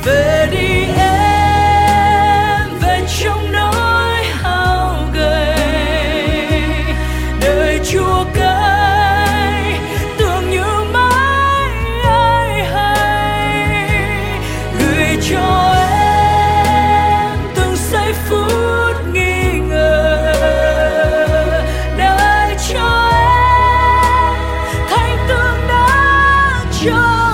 Về đi em, về trong nỗi hao gầy, đời chua cay tưởng như mãi ai hay, gửi cho em từng giây phút nghi ngờ, để cho em thành tường đá cho